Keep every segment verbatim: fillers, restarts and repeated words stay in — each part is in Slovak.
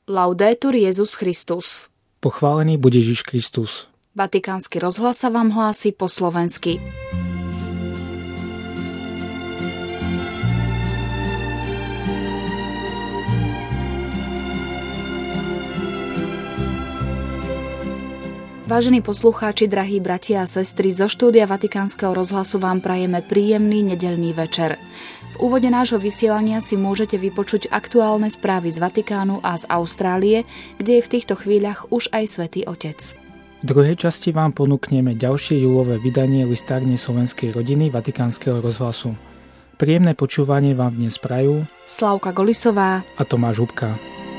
Laudetur Jesus Christus. Pochválený bude Ježiš Kristus. Vatikánsky rozhlas sa vám hlási po slovensky. Vážení poslucháči, drahí bratia a sestry, zo štúdia Vatikánskeho rozhlasu vám prajeme príjemný nedeľný večer. V úvode nášho vysielania si môžete vypočuť aktuálne správy z Vatikánu a z Austrálie, kde je v týchto chvíľach už aj Svätý Otec. V druhej časti vám ponúkneme ďalšie júlové vydanie listárne slovenskej rodiny Vatikánskeho rozhlasu. Príjemné počúvanie vám dnes prajú Slavka Golisová a Tomáš Hubka.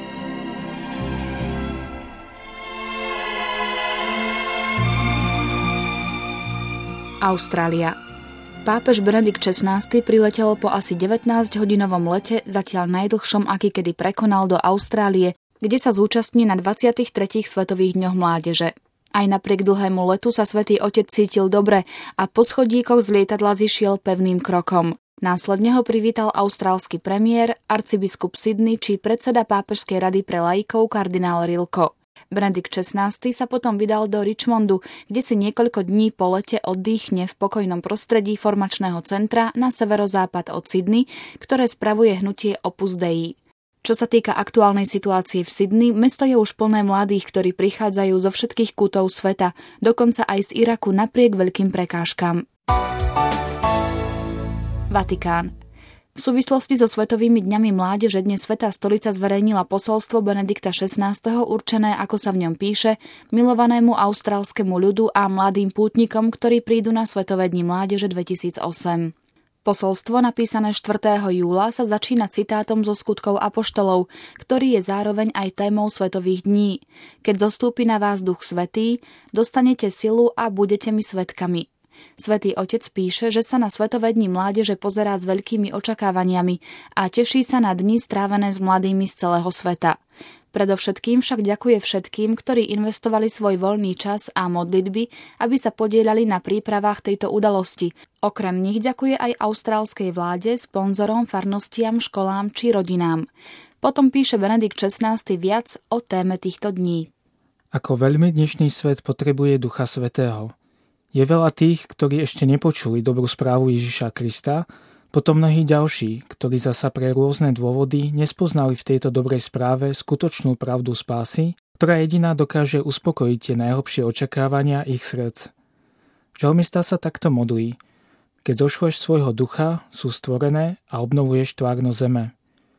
Austrália. Pápež Benedikt šestnásty priletel po asi devätnásťhodinovom lete, zatiaľ najdlhšom, aký kedy prekonal, do Austrálie, kde sa zúčastní na dvadsiatich tretích Svetových dňoch mládeže. Aj napriek dlhému letu sa Svätý Otec cítil dobre a po schodíkoch z lietadla zišiel pevným krokom. Následne ho privítal austrálsky premiér, arcibiskup Sydney či predseda Pápežskej rady pre laikov kardinál Rilko. Benedikt šestnásty sa potom vydal do Richmondu, kde si niekoľko dní po lete oddychne v pokojnom prostredí formačného centra na severozápad od Sydney, ktoré spravuje hnutie Opus Dei. Čo sa týka aktuálnej situácie v Sydney, mesto je už plné mladých, ktorí prichádzajú zo všetkých kútov sveta, dokonca aj z Iraku napriek veľkým prekážkam. Vatikán. V súvislosti so Svetovými dňami mládeže dnes Svätá stolica zverejnila posolstvo Benedikta šestnásteho určené, ako sa v ňom píše, milovanému austrálskemu ľudu a mladým pútnikom, ktorí prídu na Svetové dni mládeže dvetisícosem. Posolstvo, napísané štvrtého júla, sa začína citátom zo Skutkov apoštolov, ktorý je zároveň aj témou Svetových dní. Keď zostúpi na vás Duch Svätý, dostanete silu a budete mi svedkami. Svätý Otec píše, že sa na Svetové dni mládeže pozerá s veľkými očakávaniami a teší sa na dni strávené s mladými z celého sveta. Predovšetkým však ďakuje všetkým, ktorí investovali svoj voľný čas a modlitby, aby sa podieľali na prípravách tejto udalosti. Okrem nich ďakuje aj austrálskej vláde, sponzorom, farnostiam, školám či rodinám. Potom píše Benedikt šestnásty viac o téme týchto dní. Ako veľmi dnešný svet potrebuje Ducha Svätého. Je veľa tých, ktorí ešte nepočuli dobrú správu Ježiša Krista, potom mnohí ďalší, ktorí zasa pre rôzne dôvody nespoznali v tejto dobrej správe skutočnú pravdu spásy, ktorá jediná dokáže uspokojiť tie najhlbšie očakávania ich srdc. Žalmista sa takto modlí: Keď zošleš svojho ducha, sú stvorené a obnovuješ tvárno zeme.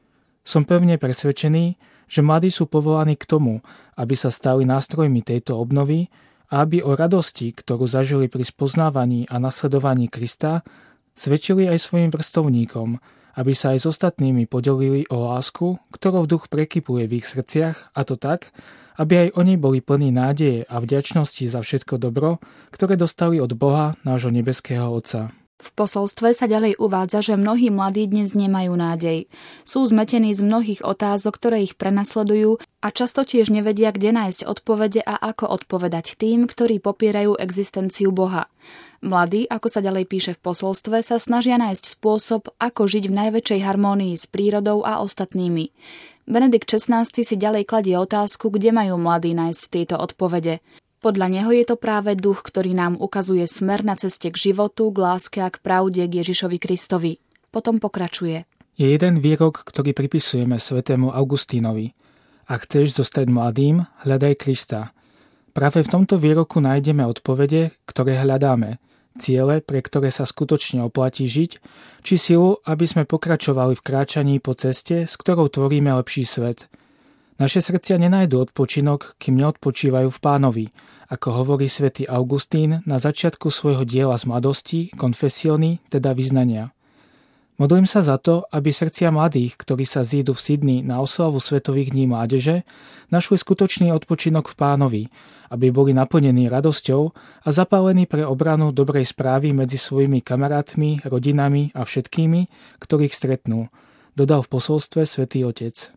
Som pevne presvedčený, že mladí sú povolaní k tomu, aby sa stali nástrojmi tejto obnovy, a aby o radosti, ktorú zažili pri spoznávaní a nasledovaní Krista, svedčili aj svojim vrstovníkom, aby sa aj s ostatnými podelili o lásku, ktorou duch prekypuje v ich srdciach, a to tak, aby aj oni boli plní nádeje a vďačnosti za všetko dobro, ktoré dostali od Boha, nášho nebeského Otca. V posolstve sa ďalej uvádza, že mnohí mladí dnes nemajú nádej. Sú zmetení z mnohých otázok, ktoré ich prenasledujú a často tiež nevedia, kde nájsť odpovede a ako odpovedať tým, ktorí popierajú existenciu Boha. Mladí, ako sa ďalej píše v posolstve, sa snažia nájsť spôsob, ako žiť v najväčšej harmónii s prírodou a ostatnými. Benedikt šestnásty si ďalej kladie otázku, kde majú mladí nájsť tieto odpovede. Podľa neho je to práve duch, ktorý nám ukazuje smer na ceste k životu, k láske a k pravde, k Ježišovi Kristovi. Potom pokračuje. Je jeden výrok, ktorý pripisujeme svätému Augustínovi. Ak chceš zostať mladým, hľadaj Krista. Práve v tomto výroku nájdeme odpovede, ktoré hľadáme, ciele, pre ktoré sa skutočne oplatí žiť, či silu, aby sme pokračovali v kráčaní po ceste, s ktorou tvoríme lepší svet. Naše srdcia nenájdu odpočinok, kým neodpočívajú v Pánovi, ako hovorí svätý Augustín na začiatku svojho diela z mladosti, konfesióny, teda vyznania. Modlím sa za to, aby srdcia mladých, ktorí sa zídu v Sydney na oslavu Svetových dní mládeže, našli skutočný odpočinok v Pánovi, aby boli naplnení radosťou a zapálení pre obranu dobrej správy medzi svojimi kamarátmi, rodinami a všetkými, ktorých stretnú, dodal v posolstve Svätý Otec.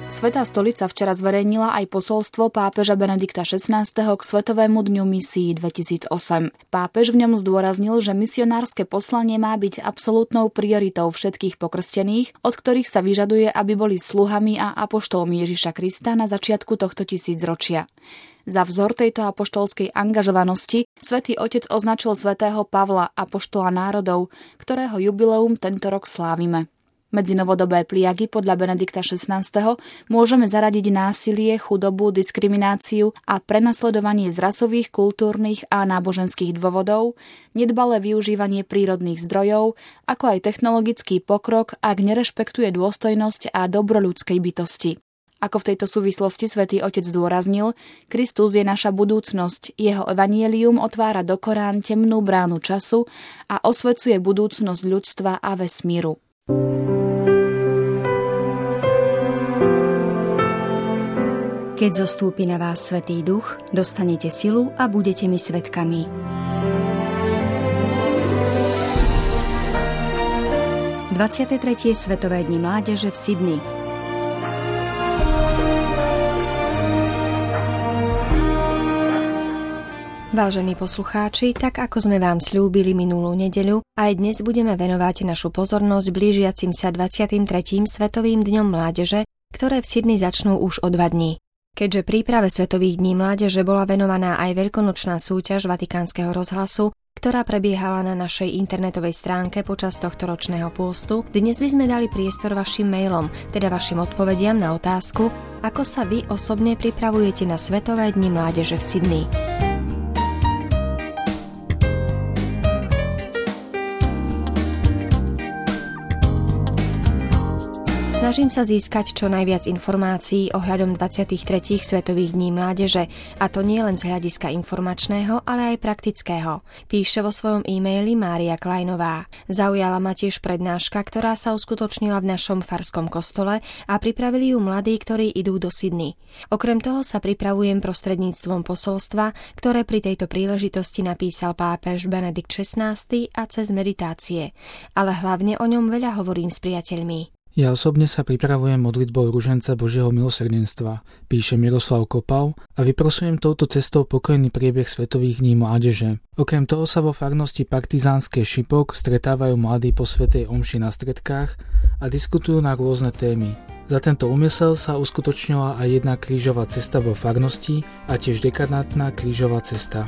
Svätá stolica včera zverejnila aj posolstvo pápeža Benedikta šestnásteho k Svetovému dňu misií dvetisícosem. Pápež v ňom zdôraznil, že misionárske poslanie má byť absolútnou prioritou všetkých pokrstených, od ktorých sa vyžaduje, aby boli sluhami a apoštolmi Ježiša Krista na začiatku tohto tisícročia. Za vzor tejto apoštolskej angažovanosti Svätý Otec označil svätého Pavla, apoštola národov, ktorého jubileum tento rok slávime. Medzi novodobé pliagy podľa Benedikta šestnásteho môžeme zaradiť násilie, chudobu, diskrimináciu a prenasledovanie z rasových, kultúrnych a náboženských dôvodov, nedbalé využívanie prírodných zdrojov, ako aj technologický pokrok, ak nerešpektuje dôstojnosť a dobro ľudskej bytosti. Ako v tejto súvislosti Svätý Otec zdôraznil, Kristus je naša budúcnosť, jeho evanjelium otvára do Korán temnú bránu času a osvecuje budúcnosť ľudstva a vesmíru. Keď zostúpi na vás Svätý Duch, dostanete silu a budete mi svedkami. dvadsiate tretie Svetové dni mládeže v Sydney. Vážení poslucháči, tak ako sme vám sľúbili minulú nedeľu, aj dnes budeme venovať našu pozornosť blížiacim sa dvadsiatym tretím Svetovým dňom mládeže, ktoré v Sydney začnú už o dva dní. Keďže príprave Svetových dní mládeže bola venovaná aj veľkonočná súťaž Vatikánskeho rozhlasu, ktorá prebiehala na našej internetovej stránke počas tohto ročného pôstu, dnes by sme dali priestor vašim mailom, teda vašim odpovediam na otázku, ako sa vy osobne pripravujete na Svetové dni mládeže v Sydney. Snažím sa získať čo najviac informácií ohľadom dvadsiatich tretích Svetových dní mládeže, a to nie len z hľadiska informačného, ale aj praktického, píše vo svojom e-maili Mária Kleinová. Zaujala ma tiež prednáška, ktorá sa uskutočnila v našom farskom kostole a pripravili ju mladí, ktorí idú do Sydney. Okrem toho sa pripravujem prostredníctvom posolstva, ktoré pri tejto príležitosti napísal pápež Benedikt šestnásty a cez meditácie, ale hlavne o ňom veľa hovorím s priateľmi. Ja osobne sa pripravujem modlitbou Ruženca Božieho milosrdenstva, píše Miroslav Kopal, a vyprosujem touto cestou pokojný priebeh Svetových dní mládeže. Okrem toho sa vo farnosti Partizánske Šipok stretávajú mladí po svätej omši na stredkách a diskutujú na rôzne témy. Za tento úmysel sa uskutočnila aj jedna krížová cesta vo farnosti a tiež dekadnátna krížová cesta.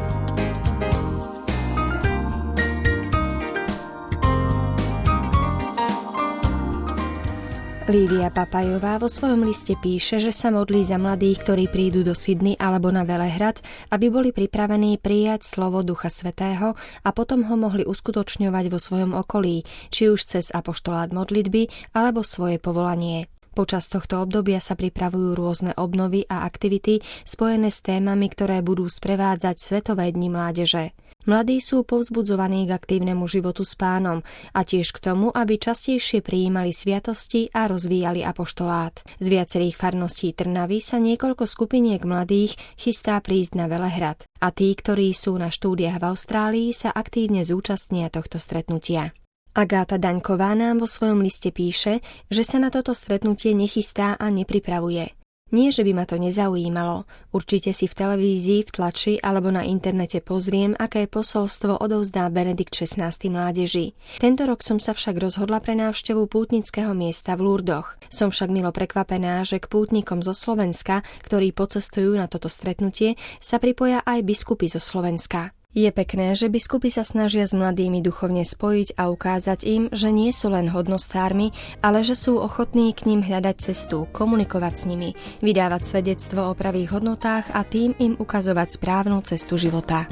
Lívia Papajová vo svojom liste píše, že sa modlí za mladých, ktorí prídu do Sydney alebo na Velehrad, aby boli pripravení prijať slovo Ducha Svätého a potom ho mohli uskutočňovať vo svojom okolí, či už cez apoštolát modlitby alebo svoje povolanie. Počas tohto obdobia sa pripravujú rôzne obnovy a aktivity spojené s témami, ktoré budú sprevádzať Svetové dni mládeže. Mladí sú povzbudzovaní k aktívnemu životu s Pánom a tiež k tomu, aby častejšie prijímali sviatosti a rozvíjali apoštolát. Z viacerých farností Trnavy sa niekoľko skupiniek mladých chystá prísť na Velehrad a tí, ktorí sú na štúdiách v Austrálii, sa aktívne zúčastnia tohto stretnutia. Agáta Daňková nám vo svojom liste píše, že sa na toto stretnutie nechystá a nepripravuje. Nie, že by ma to nezaujímalo. Určite si v televízii, v tlači alebo na internete pozriem, aké posolstvo odovzdá Benedikt šestnásty mládeži. Tento rok som sa však rozhodla pre návštevu pútnického miesta v Lurdoch. Som však milo prekvapená, že k pútnikom zo Slovenska, ktorí pocestujú na toto stretnutie, sa pripoja aj biskupy zo Slovenska. Je pekné, že biskupy sa snažia s mladými duchovne spojiť a ukázať im, že nie sú len hodnostármi, ale že sú ochotní k ním hľadať cestu, komunikovať s nimi, vydávať svedectvo o pravých hodnotách a tým im ukazovať správnu cestu života.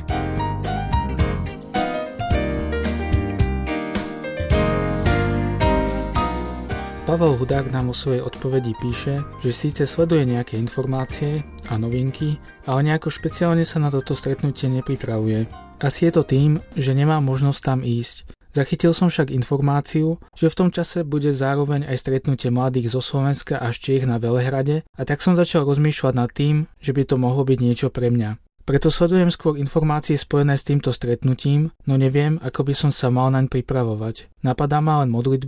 Pavel Hudák nám o svojej odpovedi píše, že síce sleduje nejaké informácie a novinky, ale nejako špeciálne sa na toto stretnutie nepripravuje. Asi je to tým, že nemá možnosť tam ísť. Zachytil som však informáciu, že v tom čase bude zároveň aj stretnutie mladých zo Slovenska a z Čiech na Velehrade, a tak som začal rozmýšľať nad tým, že by to mohlo byť niečo pre mňa. Preto sledujem skôr informácie spojené s týmto stretnutím, no neviem, ako by som sa mal naň pripravovať. Napadá ma len modlitba,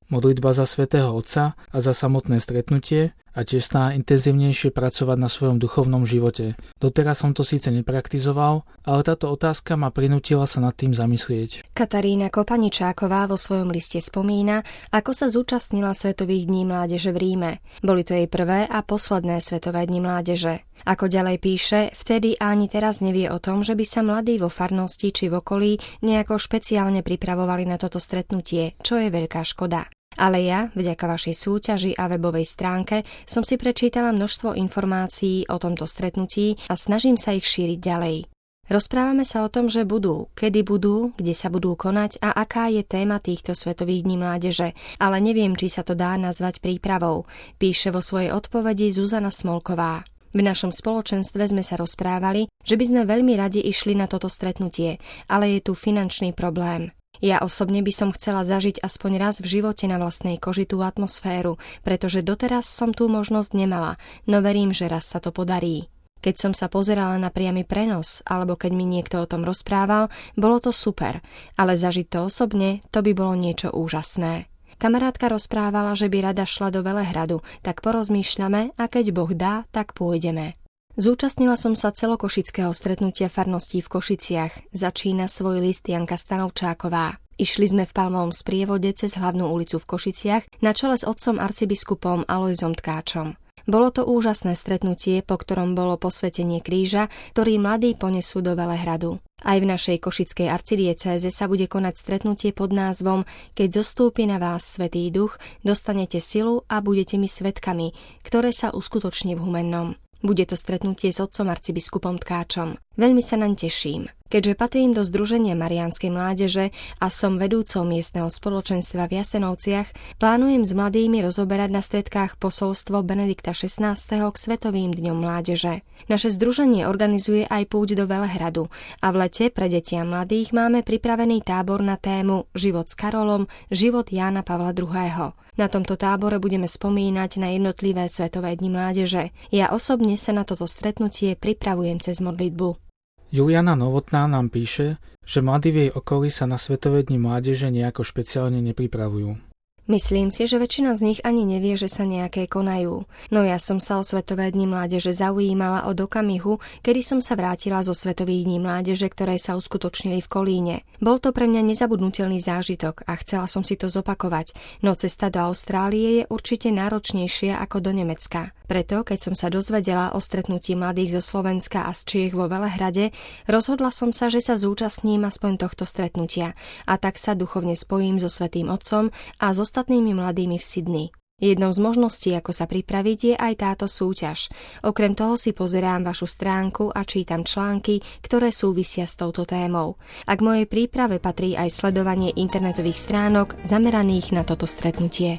modlitba za svätého Otca a za samotné stretnutie a tiež sa intenzívnejšie pracovať na svojom duchovnom živote. Doteraz som to síce nepraktizoval, ale táto otázka ma prinútila sa nad tým zamyslieť. Katarína Kopaničáková vo svojom liste spomína, ako sa zúčastnila Svetových dní mládeže v Ríme. Boli to jej prvé a posledné Svetové dni mládeže. Ako ďalej píše, vtedy ani teraz nevie o tom, že by sa mladí vo farnosti či v okolí nejako špeciálne pripravovali na toto stretnutie, čo je veľká škoda. Ale ja, vďaka vašej súťaži a webovej stránke, som si prečítala množstvo informácií o tomto stretnutí a snažím sa ich šíriť ďalej. Rozprávame sa o tom, že budú, kedy budú, kde sa budú konať a aká je téma týchto Svetových dní mládeže, ale neviem, či sa to dá nazvať prípravou, píše vo svojej odpovedi Zuzana Smolková. V našom spoločenstve sme sa rozprávali, že by sme veľmi radi išli na toto stretnutie, ale je tu finančný problém. Ja osobne by som chcela zažiť aspoň raz v živote na vlastnej koži tú atmosféru, pretože doteraz som tú možnosť nemala, no verím, že raz sa to podarí. Keď som sa pozerala na priamy prenos, alebo keď mi niekto o tom rozprával, bolo to super, ale zažiť to osobne, to by bolo niečo úžasné. Kamarátka rozprávala, že by rada šla do Velehradu, tak porozmýšľame a keď Boh dá, tak pôjdeme. Zúčastnila som sa celokošického stretnutia farností v Košiciach. Začína svoj list Janka Stanovčáková. Išli sme v palmovom sprievode cez hlavnú ulicu v Košiciach na čele s otcom arcibiskupom Alojzom Tkáčom. Bolo to úžasné stretnutie, po ktorom bolo posvetenie kríža, ktorý mladí ponesú do Velehradu. Aj v našej košickej arcidiecéze sa bude konať stretnutie pod názvom Keď zostúpi na vás Svätý Duch, dostanete silu a budete mi svedkami, ktoré sa uskutoční v Humennom. Bude to stretnutie s otcom arcibiskupom Tkáčom. Veľmi sa naň teším. Keďže patrím do Združenia Mariánskej mládeže a som vedúcou miestneho spoločenstva v Jasenovciach, plánujem s mladými rozoberať na stredkách posolstvo Benedikta šestnásteho k Svetovým dňom mládeže. Naše združenie organizuje aj púť do Velehradu a v lete pre deti a mladých máme pripravený tábor na tému Život s Karolom, život Jána Pavla druhého. Na tomto tábore budeme spomínať na jednotlivé Svetové dni mládeže. Ja osobne sa na toto stretnutie pripravujem cez modlitbu. Juliana Novotná nám píše, že mladí v jej okolí sa na Svetové dni mládeže nejako špeciálne nepripravujú. Myslím si, že väčšina z nich ani nevie, že sa nejaké konajú. No ja som sa o Svetové dni mládeže zaujímala od okamihu, kedy som sa vrátila zo Svetových dní mládeže, ktoré sa uskutočnili v Kolíne. Bol to pre mňa nezabudnutelný zážitok a chcela som si to zopakovať, no cesta do Austrálie je určite náročnejšia ako do Nemecka. Preto, keď som sa dozvedela o stretnutí mladých zo Slovenska a z Čiech vo Velehrade, rozhodla som sa, že sa zúčastním aspoň tohto stretnutia a tak sa duchovne spojím so Svätým Otcom a s ostatnými mladými v Sydney. Jednou z možností, ako sa pripraviť, je aj táto súťaž. Okrem toho si pozerám vašu stránku a čítam články, ktoré súvisia s touto témou. A k mojej príprave patrí aj sledovanie internetových stránok zameraných na toto stretnutie.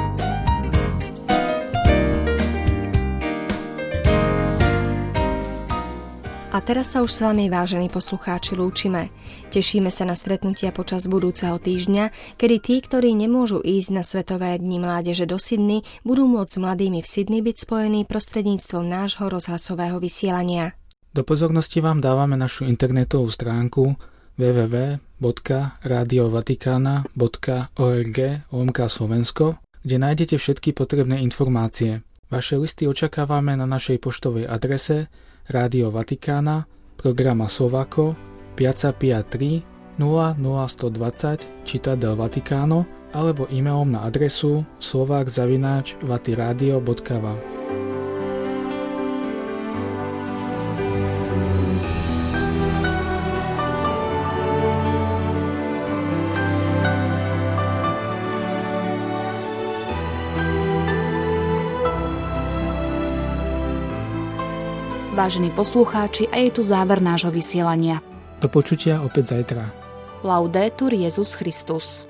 A teraz sa už s vami, vážení poslucháči, lúčime. Tešíme sa na stretnutia počas budúceho týždňa, kedy tí, ktorí nemôžu ísť na Svetové dni mládeže do Sydney, budú môcť s mladými v Sydney byť spojení prostredníctvom nášho rozhlasového vysielania. Do pozornosti vám dávame našu internetovú stránku w w w bodka radio vatikana bodka org lomka Slovensko, kde nájdete všetky potrebné informácie. Vaše listy očakávame na našej poštovej adrese Rádio Vatikána, programa Slováko, Piazza Pia tri, nula nula sto dvadsať, Città del Vaticano, alebo e-mailom na adresu slovak zavináč vatiradio bodka v a. Vážení poslucháči, a je tu záver nášho vysielania. Do počutia opäť zajtra. Laudetur Jesus Christus.